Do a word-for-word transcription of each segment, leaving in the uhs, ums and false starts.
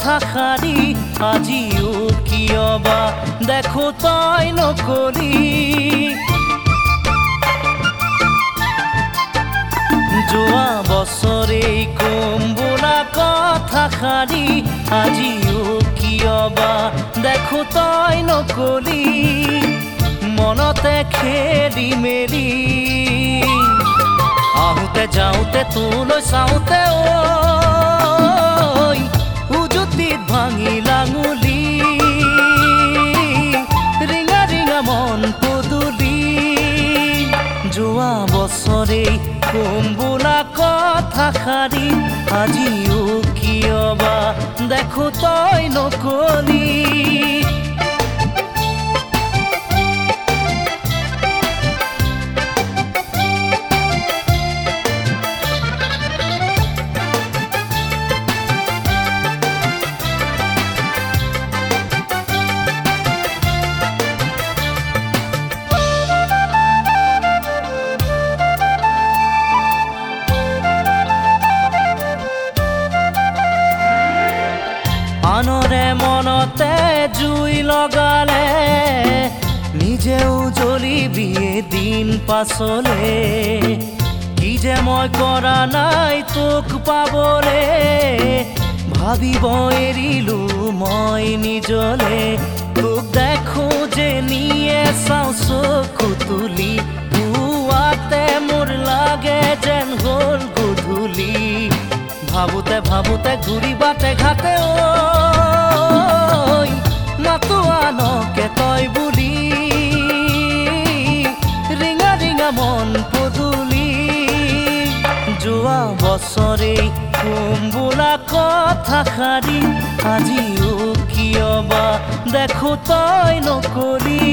কথা শাৰী আজিও কিয়বা দেখো তই নকলি যোৱা বছৰেই কম বোলা কথা শাৰী আজিও কিয়বা দেখো তই নকলি মনতে খেলি মেলি আহোঁতে যাওঁতে তোলৈ চাওঁতে ঐ উজুতিত ভাঙিল আঙুলি ৰিঙা ৰিঙা মন পদূলি যোৱা বছৰেই কম বোলা কথা শাৰী আজিও কিয়বা দেখো তই নকলি আনৰে মনতে জুই লগালে নিজেও জ্বলিবি এদিন পাছলে কি যে মই কৰা নাই তোক পাবলে ভাবিব এৰিলো মই নিজলে তোক দেখো যে নিয়ে চাওঁ চকু তুলি পুৱাতে মোৰ লাগে যেন হ'ল গধূলি ভাবোতে ভাবোতে ঘূৰি বাটে ঘাটে ঐ মাতো আনকে তই বুলি ৰিঙা ৰিঙা মন পদূলি যোৱা বছৰেই কম বোলা কথা শাৰী আজিও কিয়বা দেখো তই নকলি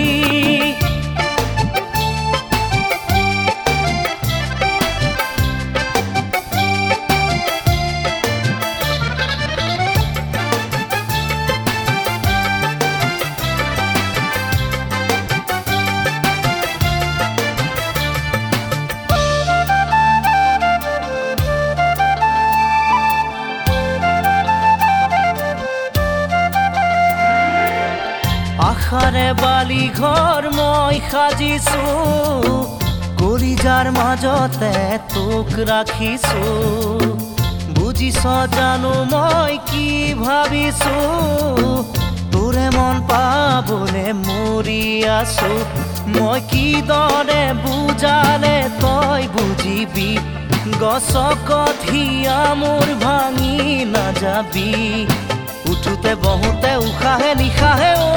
আশাৰে বালি ঘৰ মই সাজিছো কলিজাৰ মাজতে তোক ৰাখিছো বুজিছ জানো মই কি ভাবিছো তোৰে মন পাবলে মৰি আছো মই কি দৰে বুজালে তই বুজিবি গছকত হিয়া মোৰ ভাঙি নাযাবি উঠোতে বহোতে উশাহে নিশাহে ঐ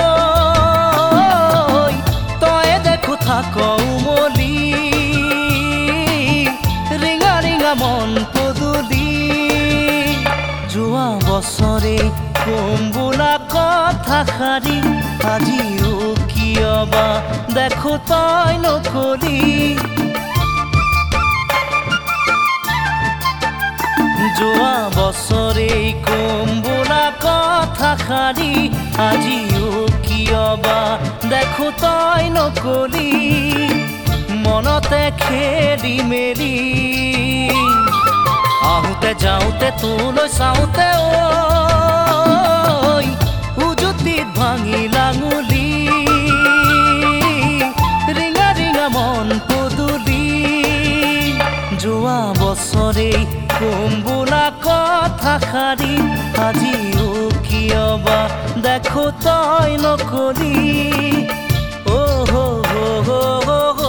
তয়ে দেখো থাক উমলি ৰিঙা ৰিঙা মন পদূলি যোৱা বছৰেই কম বোলা কথা শাৰী আজিও কিয়বা দেখো তই নকলি যোৱা বছৰেই কম বোলা কথা শাৰী আজিও কিয়বা দেখো তই নকলি মনতে খেলি মেলি আহোঁতে যাওঁতে তোলৈ চাওঁতে ঐ উজুতিত ভাঙিল আঙুলি ৰিঙা ৰিঙা মন পদূলি যোৱা বছৰেই কম বোলা কথা শাৰী আজিও কিয়বা দেখো তই নকলি অ' হো হো হো